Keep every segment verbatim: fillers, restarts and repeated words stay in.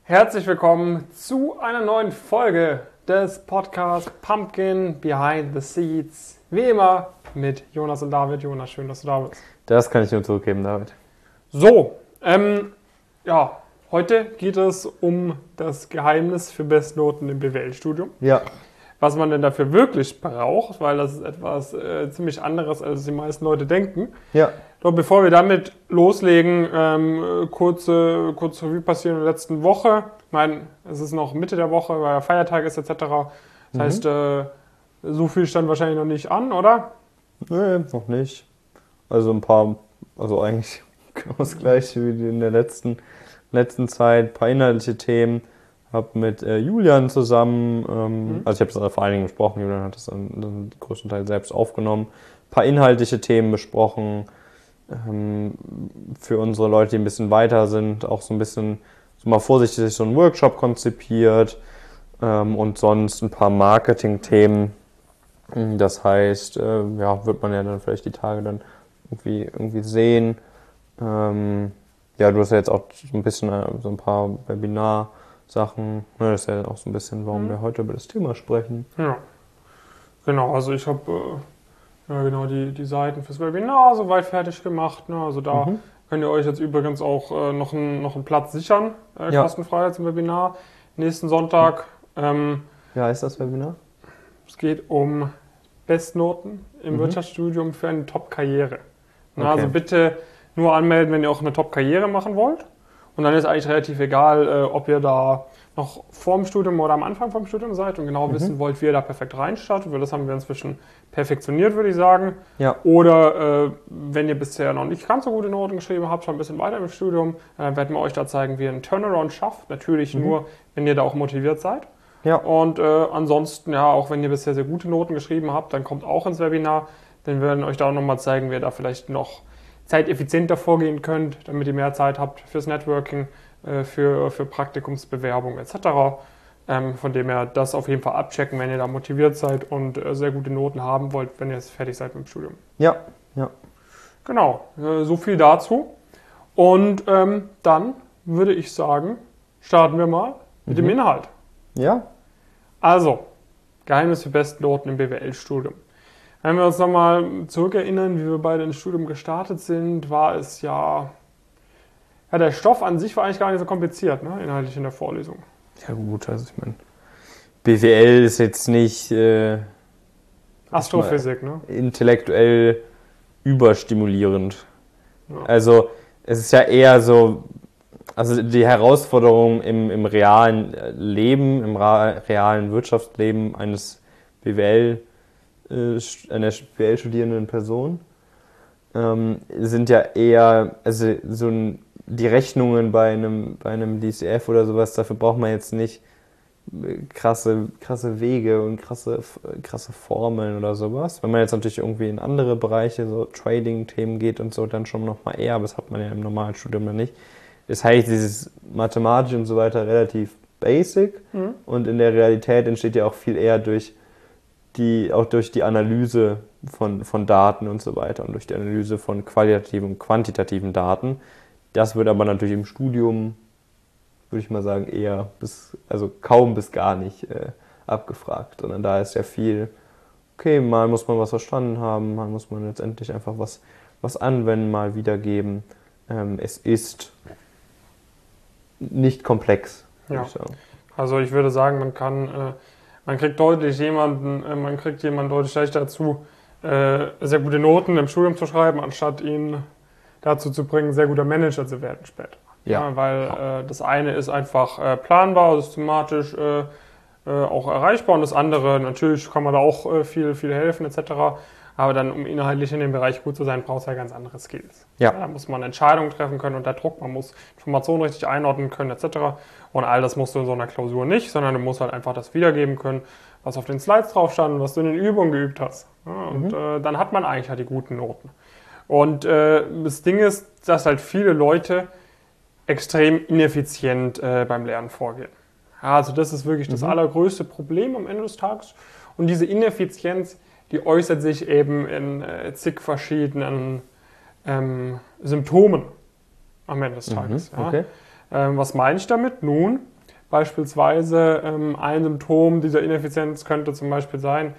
Herzlich willkommen zu einer neuen Folge des Podcasts Pumpkin Behind the Seeds. Wie immer mit Jonas und David. Jonas, schön, dass du da bist. Das kann ich nur zurückgeben, David. So, ähm, ja, heute geht es um das Geheimnis für Bestnoten im B W L-Studium. Ja. Was man denn dafür wirklich braucht, weil das ist etwas äh, ziemlich anderes, als die meisten Leute denken. Ja. Doch bevor wir damit loslegen, ähm, kurze, kurze Revue passieren in der letzten Woche. Ich meine, es ist noch Mitte der Woche, weil Feiertag ist et cetera. Das Mhm. heißt, äh, so viel stand wahrscheinlich noch nicht an, oder? Nee, noch nicht. Also ein paar, also eigentlich genau das gleiche wie in der letzten, letzten Zeit. Ein paar inhaltliche Themen. Hab mit äh, Julian zusammen, ähm, Mhm. also ich habe das vor allen Dingen besprochen, Julian hat das dann, dann größten Teil selbst aufgenommen. Ein paar inhaltliche Themen besprochen. Ähm, für unsere Leute, die ein bisschen weiter sind, auch so ein bisschen so mal vorsichtig so einen Workshop konzipiert ähm, und sonst ein paar Marketing-Themen. Das heißt, äh, ja, wird man ja dann vielleicht die Tage dann irgendwie, irgendwie sehen. Ähm, ja, du hast ja jetzt auch so ein bisschen äh, so ein paar Webinar-Sachen. Ne, das ist ja auch so ein bisschen, warum Mhm. wir heute über das Thema sprechen. Ja, genau. Also ich habe äh, ja, genau die, die Seiten fürs Webinar soweit fertig gemacht. Ne? Also da Mhm. könnt ihr euch jetzt übrigens auch äh, noch, einen, noch einen Platz sichern, äh, Ja. kostenfrei zum Webinar. Nächsten Sonntag. Ähm, Wie heißt das Webinar? es geht um Bestnoten im Mhm. Wirtschaftsstudium für eine Top-Karriere. Na, Okay. Also bitte nur anmelden, wenn ihr auch eine Top-Karriere machen wollt. Und dann ist eigentlich relativ egal, äh, ob ihr da noch vorm Studium oder am Anfang vom Studium seid und genau Mhm. wissen wollt, wie ihr da perfekt reinstartet, weil das haben wir inzwischen perfektioniert, würde ich sagen. Ja. Oder äh, wenn ihr bisher noch nicht ganz so gute Noten geschrieben habt, schon ein bisschen weiter im Studium, dann werden wir euch da zeigen, wie ihr einen Turnaround schafft. Natürlich Mhm. nur, wenn ihr da auch motiviert seid. Ja. Und äh, ansonsten, ja, auch wenn ihr bisher sehr gute Noten geschrieben habt, dann kommt auch ins Webinar. Dann werden wir euch da auch nochmal zeigen, wie ihr da vielleicht noch zeiteffizienter vorgehen könnt, damit ihr mehr Zeit habt fürs Networking, äh, für, für Praktikumsbewerbung et cetera. Ähm, von dem her das auf jeden Fall abchecken, wenn ihr da motiviert seid und äh, sehr gute Noten haben wollt, wenn ihr jetzt fertig seid mit dem Studium. Ja. Ja. Genau, äh, so viel dazu. Und ähm, dann würde ich sagen, starten wir mal mit Mhm. dem Inhalt. Ja. Also, Geheimnis für Bestnoten im B W L-Studium. Wenn wir uns nochmal zurückerinnern, wie wir beide ins Studium gestartet sind, war es ja, ja, der Stoff an sich war eigentlich gar nicht so kompliziert, ne, inhaltlich in der Vorlesung. Ja gut, also ich meine, B W L ist jetzt nicht äh, Astrophysik, ne? intellektuell überstimulierend. Ja. Also es ist ja eher so, also die Herausforderung im, im realen Leben, im ra- realen Wirtschaftsleben eines B W L, äh, st- einer B W L-studierenden Person ähm, sind ja eher, also so ein, die Rechnungen bei einem, bei einem D C F oder sowas, dafür braucht man jetzt nicht krasse, krasse Wege und krasse, krasse Formeln oder sowas. Wenn man jetzt natürlich irgendwie in andere Bereiche, so Trading-Themen geht und so, dann schon nochmal eher, aber das hat man ja im normalen Studium dann nicht. Das heißt, dieses Mathematik und so weiter relativ basic Mhm. und in der Realität entsteht ja auch viel eher durch die, auch durch die Analyse von, von Daten und so weiter und durch die Analyse von qualitativen und quantitativen Daten. Das wird aber natürlich im Studium, würde ich mal sagen, eher bis, also kaum bis gar nicht äh, abgefragt, sondern da ist ja viel, okay, mal muss man was verstanden haben, mal muss man letztendlich einfach was, was anwenden, mal wiedergeben. Ähm, es ist nicht komplex, würde Ja. ich sagen. Also ich würde sagen, man kann, äh, man kriegt deutlich jemanden, äh, man kriegt jemanden deutlich leichter dazu, äh, sehr gute Noten im Studium zu schreiben, anstatt ihn dazu zu bringen, sehr guter Manager zu werden später. Ja. weil äh, das eine ist einfach äh, planbar, systematisch äh, äh, auch erreichbar und das andere, natürlich kann man da auch äh, viel, viel helfen et cetera. Aber dann, um inhaltlich in dem Bereich gut zu sein, braucht es ja ganz andere Skills. Ja. Da muss man Entscheidungen treffen können unter Druck, man muss Informationen richtig einordnen können et cetera. Und all das musst du in so einer Klausur nicht, sondern du musst halt einfach das wiedergeben können, was auf den Slides drauf stand, was du in den Übungen geübt hast. Ja, und Mhm. äh, dann hat man eigentlich halt die guten Noten. Und äh, das Ding ist, dass halt viele Leute extrem ineffizient äh, beim Lernen vorgehen. Ja, also das ist wirklich das Mhm. allergrößte Problem am Ende des Tages. Und diese Ineffizienz, die äußert sich eben in äh, zig verschiedenen ähm, Symptomen am Ende des Tages. Mhm. Ja. Okay. Ähm, was meine ich damit? Nun, Beispielsweise ähm, ein Symptom dieser Ineffizienz könnte zum Beispiel sein,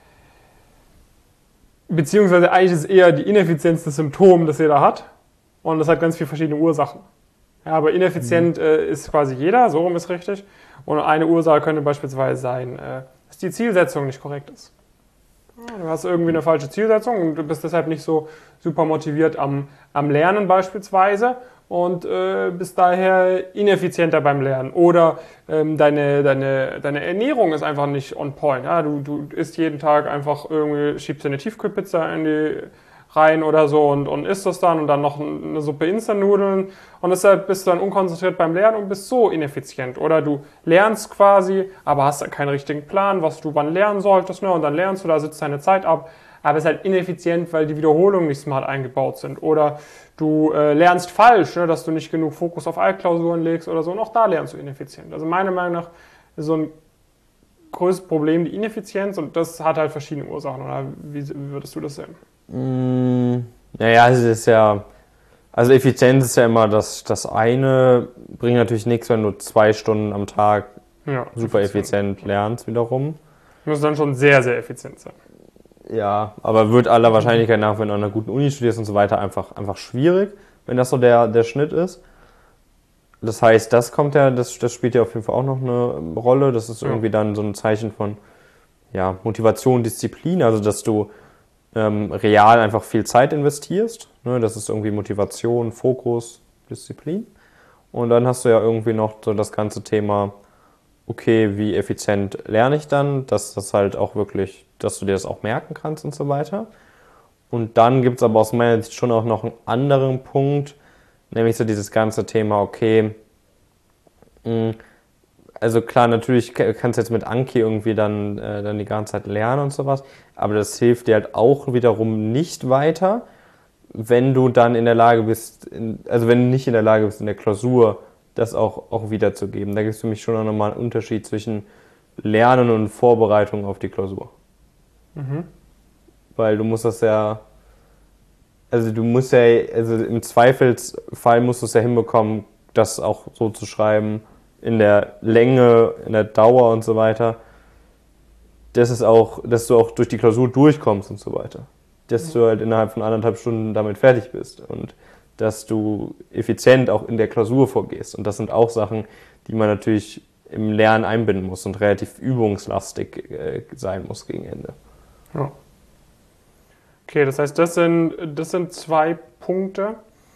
beziehungsweise eigentlich ist eher die Ineffizienz das Symptom, das jeder hat. Und das hat ganz viele verschiedene Ursachen. Ja, aber ineffizient mhm. äh, ist quasi jeder, so rum ist richtig. Und eine Ursache könnte beispielsweise sein, äh, dass die Zielsetzung nicht korrekt ist. Ja, du hast irgendwie eine falsche Zielsetzung und du bist deshalb nicht so super motiviert am, am Lernen beispielsweise und äh, bist daher ineffizienter beim Lernen. Oder ähm, deine, deine, deine Ernährung ist einfach nicht on point. Ja, du, du isst jeden Tag einfach irgendwie, schiebst dir eine Tiefkühlpizza in die rein oder so und, und isst das dann und dann noch eine Suppe Instant-Nudeln und deshalb bist du dann unkonzentriert beim Lernen und bist so ineffizient. Oder du lernst quasi, aber hast dann keinen richtigen Plan, was du wann lernen solltest, ne? Und dann lernst du, da sitzt deine Zeit ab, aber es ist halt ineffizient, weil die Wiederholungen nicht smart eingebaut sind. Oder du äh, lernst falsch, ne? Dass du nicht genug Fokus auf Altklausuren legst oder so und auch da lernst du ineffizient. Also meiner Meinung nach ist so ein größtes Problem die Ineffizienz und das hat halt verschiedene Ursachen. Oder wie, wie würdest du das sehen? Mm, naja, es ist ja, also Effizienz ist ja immer das, das eine, bringt natürlich nichts, wenn du zwei Stunden am Tag ja, super effizient lernst wiederum. Muss dann schon sehr, sehr effizient sein. Ja, aber wird aller Wahrscheinlichkeit nach, wenn du an einer guten Uni studierst und so weiter, einfach, einfach schwierig, wenn das so der, der Schnitt ist. Das heißt, das kommt ja, das, das spielt ja auf jeden Fall auch noch eine Rolle. Das ist irgendwie dann so ein Zeichen von ja, Motivation, Disziplin, also dass du ähm, real einfach viel Zeit investierst. Ne? Das ist irgendwie Motivation, Fokus, Disziplin. Und dann hast du ja irgendwie noch so das ganze Thema, okay, wie effizient lerne ich dann, dass das halt auch wirklich, dass du dir das auch merken kannst und so weiter. Und dann gibt es aber aus meiner Sicht schon auch noch einen anderen Punkt, nämlich so dieses ganze Thema, okay, mh, also klar, natürlich kannst du jetzt mit Anki irgendwie dann, äh, dann die ganze Zeit lernen und sowas, aber das hilft dir halt auch wiederum nicht weiter, wenn du dann in der Lage bist, in, also wenn du nicht in der Lage bist, in der Klausur das auch, auch wiederzugeben. Da gibt es für mich schon auch nochmal einen Unterschied zwischen Lernen und Vorbereitung auf die Klausur. Mhm. Weil du musst das ja, also du musst ja, also im Zweifelsfall musst du es ja hinbekommen, das auch so zu schreiben, in der Länge, in der Dauer und so weiter, dass es auch, dass du auch durch die Klausur durchkommst und so weiter. Dass du halt innerhalb von anderthalb Stunden damit fertig bist und dass du effizient auch in der Klausur vorgehst. Und das sind auch Sachen, die man natürlich im Lernen einbinden muss und relativ übungslastig äh, sein muss gegen Ende. Ja. Okay, das heißt, das sind, das sind zwei Punkte.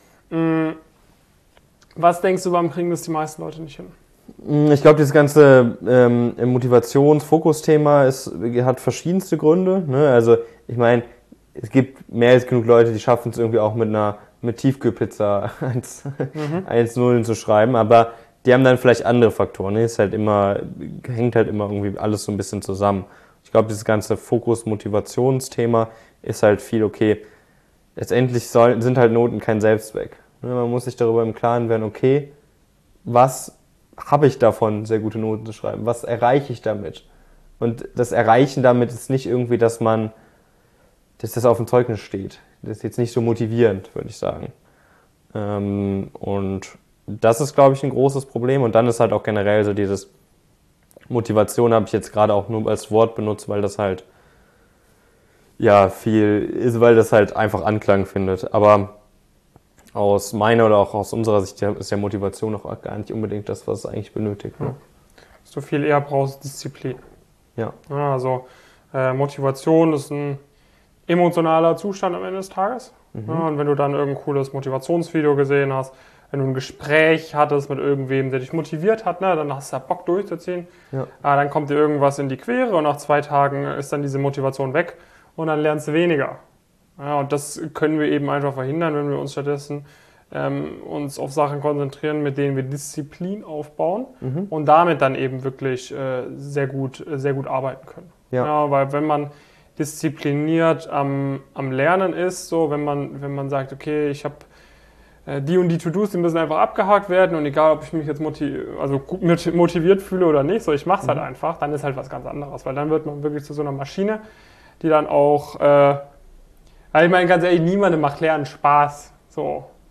Was denkst du, warum kriegen das die meisten Leute nicht hin? Ich glaube, dieses ganze ähm, Motivations-Fokus-Thema ist, hat verschiedenste Gründe. Ne? Also ich meine, es gibt mehr als genug Leute, die schaffen es irgendwie auch mit einer mit Tiefkühlpizza eins null zu schreiben, aber die haben dann vielleicht andere Faktoren. Ne? Ist halt immer, hängt halt immer irgendwie alles so ein bisschen zusammen. Ich glaube, dieses ganze Fokus-Motivationsthema ist halt viel, okay, letztendlich soll, sind halt Noten kein Selbstzweck. Ne? Man muss sich darüber im Klaren werden, okay, was habe ich davon, sehr gute Noten zu schreiben? Was erreiche ich damit? Und das Erreichen damit ist nicht irgendwie, dass man, dass das auf dem Zeugnis steht. Das ist jetzt nicht so motivierend, würde ich sagen. Ähm, und das ist, glaube ich, ein großes Problem. Und dann ist halt auch generell so dieses Motivation, habe ich jetzt gerade auch nur als Wort benutzt, weil das halt ja viel ist, weil das halt einfach Anklang findet. Aber aus meiner oder auch aus unserer Sicht ist ja Motivation auch gar nicht unbedingt das, was es eigentlich benötigt. Ne? Was du viel eher brauchst, Disziplin. Ja. ja also äh, Motivation ist ein emotionaler Zustand am Ende des Tages. Mhm. Ja, und wenn du dann irgendein cooles Motivationsvideo gesehen hast, wenn du ein Gespräch hattest mit irgendwem, der dich motiviert hat, ne, dann hast du da Bock durchzuziehen. Ja. Ah, dann kommt dir irgendwas in die Quere und nach zwei Tagen ist dann diese Motivation weg und dann lernst du weniger. Ja, und das können wir eben einfach verhindern, wenn wir uns stattdessen ähm, uns auf Sachen konzentrieren, mit denen wir Disziplin aufbauen mhm. und damit dann eben wirklich äh, sehr gut, sehr gut arbeiten können. Ja. Ja, weil wenn man diszipliniert am, am Lernen ist, so wenn man, wenn man sagt, okay, ich habe äh, die und die To-Dos, die müssen einfach abgehakt werden und egal, ob ich mich jetzt motiv- also gut motiviert fühle oder nicht, so ich mache es mhm. halt einfach, dann ist halt was ganz anderes, weil dann wird man wirklich zu so einer Maschine, die dann auch, äh, also ich meine ganz ehrlich, niemandem macht Lernen Spaß, so.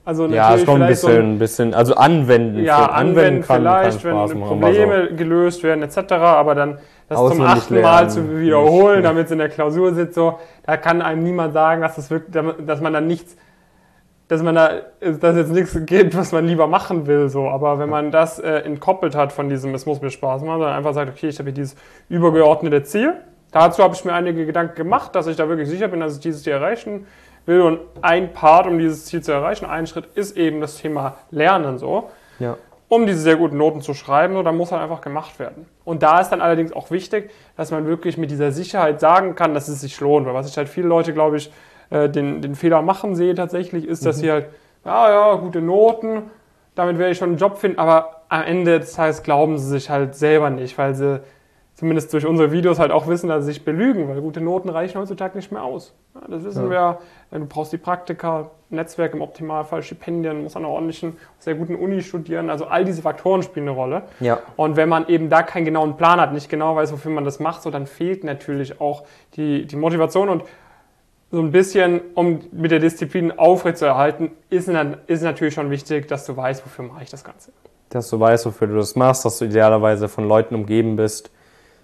Also ja, natürlich schon ein vielleicht bisschen, so ein bisschen, also anwenden, ja, für- anwenden kann, vielleicht, kann Spaß wenn machen, aber Probleme so. gelöst werden et cetera, aber dann das zum Auswendig achten Mal lernen, zu wiederholen, nicht. damit es in der Klausur sitzt, so, da kann einem niemand sagen, dass, das wirklich, dass man dann nichts, dass man da, dass jetzt nichts gibt, was man lieber machen will, so. Aber wenn man das äh, entkoppelt hat von diesem, es muss mir Spaß machen, sondern einfach sagt, okay, ich habe hier dieses übergeordnete Ziel. Dazu habe ich mir einige Gedanken gemacht, dass ich da wirklich sicher bin, dass ich dieses Ziel erreichen will. Und ein Part, um dieses Ziel zu erreichen, ein Schritt ist eben das Thema Lernen, so. Ja. Um diese sehr guten Noten zu schreiben, so, dann muss halt einfach gemacht werden. Und da ist dann allerdings auch wichtig, dass man wirklich mit dieser Sicherheit sagen kann, dass es sich lohnt. Weil was ich halt viele Leute, glaube ich, Den, den Fehler machen sehe tatsächlich, ist, dass mhm. sie halt, ja, ja, gute Noten, damit werde ich schon einen Job finden, aber am Ende des Tages glauben sie sich halt selber nicht, weil sie zumindest durch unsere Videos halt auch wissen, dass sie sich belügen, weil gute Noten reichen heutzutage nicht mehr aus. Ja, das wissen ja. wir, du brauchst die Praktika, Netzwerk im Optimalfall, Stipendien, musst an einer ordentlichen, sehr guten Uni studieren, also all diese Faktoren spielen eine Rolle. Ja. Und wenn man eben da keinen genauen Plan hat, nicht genau weiß, wofür man das macht, so dann fehlt natürlich auch die, die Motivation und so ein bisschen, um mit der Disziplin aufrechtzuerhalten, ist, ist natürlich schon wichtig, dass du weißt, wofür mache ich das Ganze. Dass du weißt, wofür du das machst, dass du idealerweise von Leuten umgeben bist,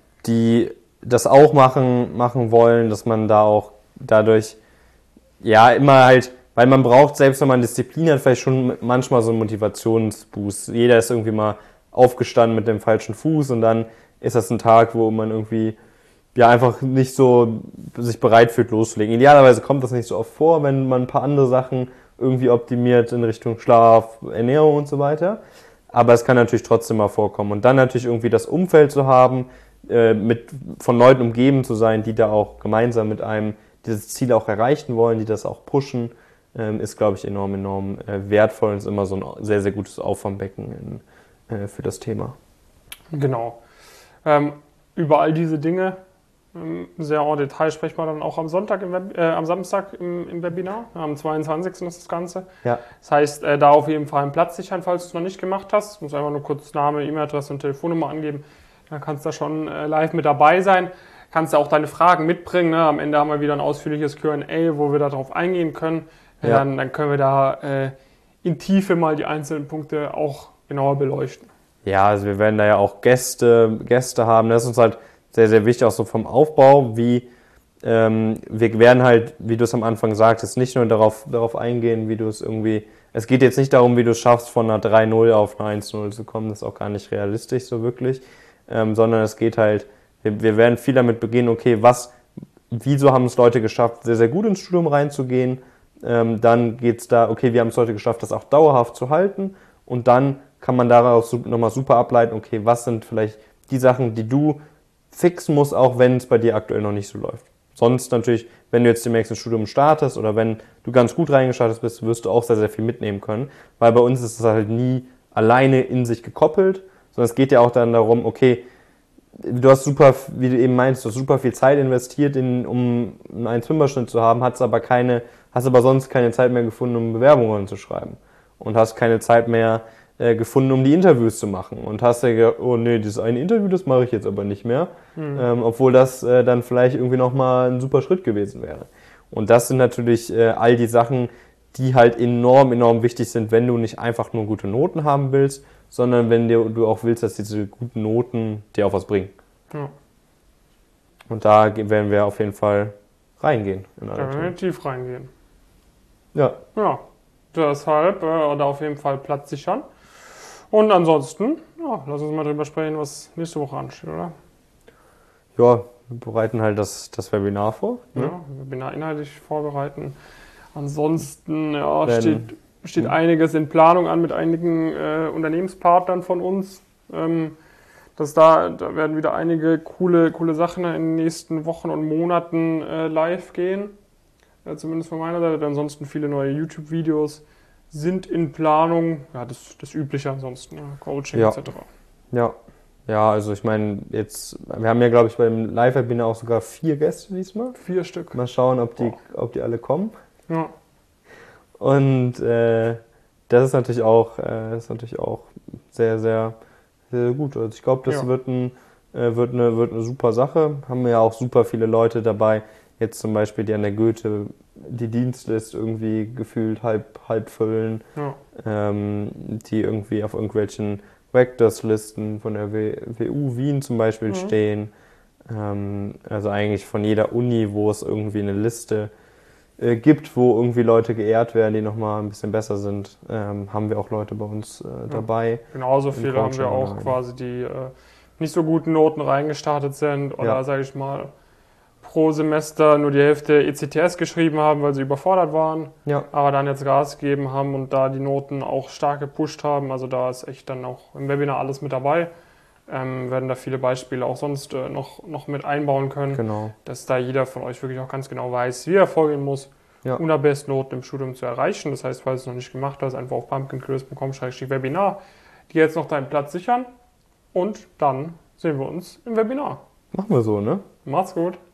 die das auch machen, machen wollen, dass man da auch dadurch, ja, immer halt, weil man braucht, selbst wenn man Disziplin hat, vielleicht schon manchmal so einen Motivationsboost. Jeder ist irgendwie mal aufgestanden mit dem falschen Fuß und dann ist das ein Tag, wo man irgendwie ja einfach nicht so sich bereit fühlt, loszulegen. Idealerweise kommt das nicht so oft vor, wenn man ein paar andere Sachen irgendwie optimiert in Richtung Schlaf, Ernährung und so weiter. Aber es kann natürlich trotzdem mal vorkommen. Und dann natürlich irgendwie das Umfeld zu haben, äh, mit, von Leuten umgeben zu sein, die da auch gemeinsam mit einem dieses Ziel auch erreichen wollen, die das auch pushen, ähm, ist, glaube ich, enorm, enorm äh, wertvoll und ist immer so ein sehr, sehr gutes Auffangbecken in, äh, für das Thema. Genau. Ähm, über all diese Dinge sehr en Detail sprechen wir dann auch am Sonntag, im Web, äh, am Samstag im, im Webinar. Am zweiundzwanzigsten ist das Ganze. Ja. Das heißt, äh, da auf jeden Fall einen Platz sichern, falls du es noch nicht gemacht hast. Du musst einfach nur kurz Name, E-Mail-Adresse und Telefonnummer angeben. Dann kannst du da schon äh, live mit dabei sein. Kannst du auch deine Fragen mitbringen. Ne? Am Ende haben wir wieder ein ausführliches Q and A, wo wir darauf eingehen können. Ja. Dann, dann können wir da äh, in Tiefe mal die einzelnen Punkte auch genauer beleuchten. Ja, also wir werden da ja auch Gäste, Gäste haben. Das ist uns halt sehr, sehr wichtig, auch so vom Aufbau, wie ähm, wir werden halt, wie du es am Anfang sagtest, nicht nur darauf, darauf eingehen, wie du es irgendwie, es geht jetzt nicht darum, wie du es schaffst, von einer drei null auf eine eins null zu kommen, das ist auch gar nicht realistisch so wirklich, ähm, sondern es geht halt, wir, wir werden viel damit beginnen, okay, was, wieso haben es Leute geschafft, sehr, sehr gut ins Studium reinzugehen, ähm, dann geht's da, okay, wir haben es heute geschafft, das auch dauerhaft zu halten und dann kann man daraus nochmal super ableiten, okay, was sind vielleicht die Sachen, die du fixen musst, auch wenn es bei dir aktuell noch nicht so läuft. Sonst natürlich, wenn du jetzt demnächst ein Studium startest oder wenn du ganz gut reingestartet bist, wirst du auch sehr, sehr viel mitnehmen können, weil bei uns ist es halt nie alleine in sich gekoppelt, sondern es geht ja auch dann darum, okay, du hast super, wie du eben meinst, du hast super viel Zeit investiert, in, um einen eins Komma fünfer Schnitt zu haben, hast aber keine, hast aber sonst keine Zeit mehr gefunden, um Bewerbungen zu schreiben und hast keine Zeit mehr äh, gefunden, um die Interviews zu machen und hast ja gedacht, oh nee, dieses eine Interview, das mache ich jetzt aber nicht mehr, mhm. ähm, obwohl das äh, dann vielleicht irgendwie nochmal ein super Schritt gewesen wäre. Und das sind natürlich äh, all die Sachen, die halt enorm, enorm wichtig sind, wenn du nicht einfach nur gute Noten haben willst, sondern wenn dir, du auch willst, dass diese guten Noten dir auch was bringen. Ja. Und da werden wir auf jeden Fall reingehen. In da werden wir tief reingehen. Ja. Ja, deshalb äh, da auf jeden Fall Platz sichern. Und ansonsten, ja, lass uns mal drüber sprechen, was nächste Woche ansteht, oder? Ja, wir bereiten halt das, das Webinar vor. Ne? Ja, Webinar inhaltlich vorbereiten. Ansonsten ja, Wenn, steht, steht hm. einiges in Planung an mit einigen äh, Unternehmenspartnern von uns. Ähm, dass da, da werden wieder einige coole, coole Sachen in den nächsten Wochen und Monaten äh, live gehen. Äh, zumindest von meiner Seite. Ansonsten viele neue YouTube-Videos sind in Planung. Ja, das, das Übliche ansonsten, ja, Coaching ja. et cetera. Ja. Ja, also ich meine, jetzt, wir haben ja, glaube ich, beim Live-Webinar auch sogar vier Gäste diesmal. Vier Stück. Mal schauen, ob die, oh. ob die alle kommen. Ja. Und äh, das ist natürlich auch, äh, ist natürlich auch sehr, sehr, sehr gut. Also ich glaube, das ja. wird, ein, äh, wird, eine, wird eine super Sache. Haben wir ja auch super viele Leute dabei, jetzt zum Beispiel, die an der Goethe die Dienstliste irgendwie gefühlt halb, halb füllen, Ja. ähm, die irgendwie auf irgendwelchen Rectors-Listen von der W U Wien zum Beispiel Mhm. stehen. Ähm, also eigentlich von jeder Uni, wo es irgendwie eine Liste äh, gibt, wo irgendwie Leute geehrt werden, die nochmal ein bisschen besser sind, ähm, haben wir auch Leute bei uns äh, dabei. Genauso Im viele haben wir Coaching auch online. quasi, die äh, nicht so guten Noten reingestartet sind oder, Ja. sage ich mal, pro Semester nur die Hälfte E C T S geschrieben haben, weil sie überfordert waren, Ja, aber dann jetzt Gas gegeben haben und da die Noten auch stark gepusht haben. Also da ist echt dann auch im Webinar alles mit dabei. Ähm, werden da viele Beispiele auch sonst äh, noch, noch mit einbauen können, genau. dass da jeder von euch wirklich auch ganz genau weiß, wie er vorgehen muss, Ja. um da Bestnoten im Studium zu erreichen. Das heißt, falls du es noch nicht gemacht hast, einfach auf pumpkincurious punkt com slash webinar dir jetzt noch deinen Platz sichern und dann sehen wir uns im Webinar. Machen wir so, ne? Macht's gut!